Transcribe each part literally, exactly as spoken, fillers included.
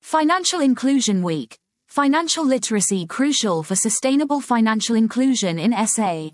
Financial Inclusion Week. Financial literacy crucial for sustainable financial inclusion in S A.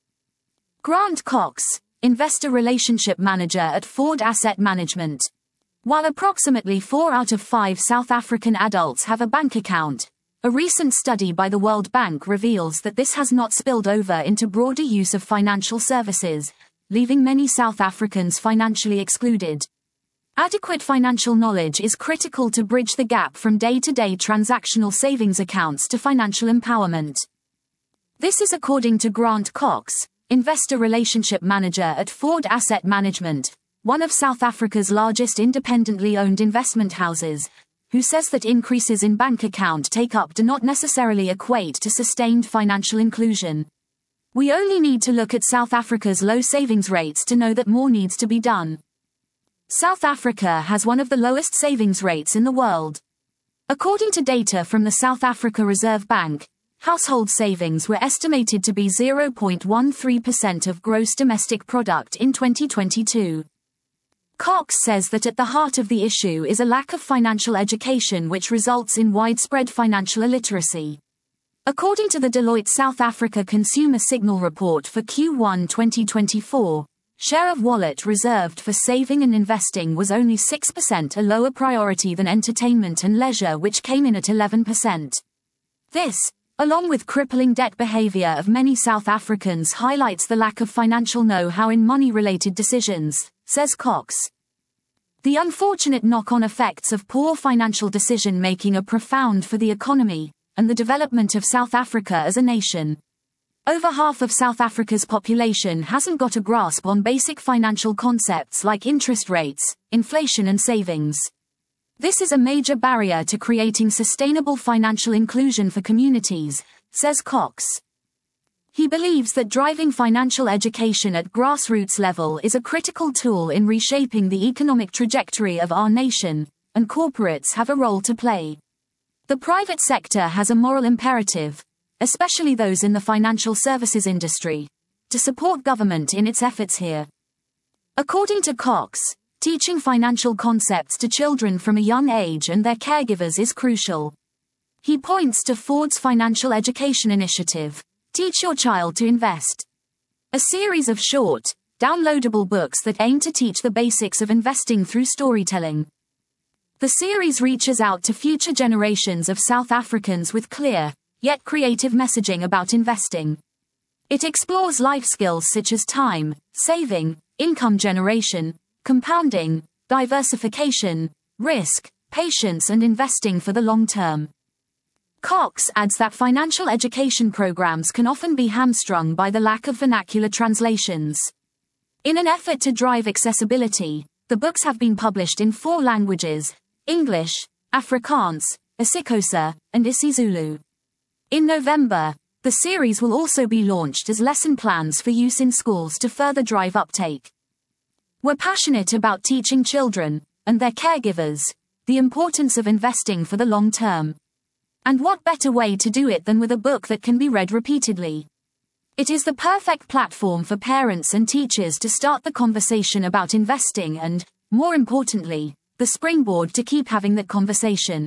Grant Cox, Investor Relationship Manager at Ford Asset Management. While approximately four out of five South African adults have a bank account, a recent study by the World Bank reveals that this has not spilled over into broader use of financial services, leaving many South Africans financially excluded. Adequate financial knowledge is critical to bridge the gap from day-to-day transactional savings accounts to financial empowerment. This is according to Grant Cox, Investor Relationship Manager at Ford Asset Management, one of South Africa's largest independently owned investment houses, who says that increases in bank account take-up do not necessarily equate to sustained financial inclusion. We only need to look at South Africa's low savings rates to know that more needs to be done. South Africa has one of the lowest savings rates in the world. According to data from the South Africa Reserve Bank, household savings were estimated to be zero point one three percent of gross domestic product in twenty twenty-two. Cox says that at the heart of the issue is a lack of financial education which results in widespread financial illiteracy. According to the Deloitte South Africa Consumer Signal Report for Q one twenty twenty-four, share of wallet reserved for saving and investing was only six percent, a lower priority than entertainment and leisure, which came in at eleven percent. This, along with crippling debt behavior of many South Africans, highlights the lack of financial know-how in money-related decisions, says Cox. The unfortunate knock-on effects of poor financial decision-making are profound for the economy and the development of South Africa as a nation. Over half of South Africa's population hasn't got a grasp on basic financial concepts like interest rates, inflation and savings. This is a major barrier to creating sustainable financial inclusion for communities, says Cox. He believes that driving financial education at grassroots level is a critical tool in reshaping the economic trajectory of our nation, and corporates have a role to play. The private sector has a moral imperative, especially those in the financial services industry, to support government in its efforts here. According to Cox, teaching financial concepts to children from a young age and their caregivers is crucial. He points to Ford's financial education initiative, Teach Your Child to Invest, a series of short, downloadable books that aim to teach the basics of investing through storytelling. The series reaches out to future generations of South Africans with clear, yet creative messaging about investing. It explores life skills such as time, saving, income generation, compounding, diversification, risk, patience and investing for the long term. Cox adds that financial education programs can often be hamstrung by the lack of vernacular translations. In an effort to drive accessibility, the books have been published in four languages: English, Afrikaans, isiXhosa, and isiZulu. In November, the series will also be launched as lesson plans for use in schools to further drive uptake. We're passionate about teaching children, and their caregivers, the importance of investing for the long term. And what better way to do it than with a book that can be read repeatedly? It is the perfect platform for parents and teachers to start the conversation about investing and, more importantly, the springboard to keep having that conversation.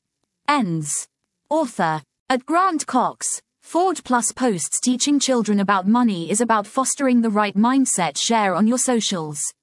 Ends. Author. At Grant Cox, Ford Plus posts teaching children about money is about fostering the right mindset. Share on your socials.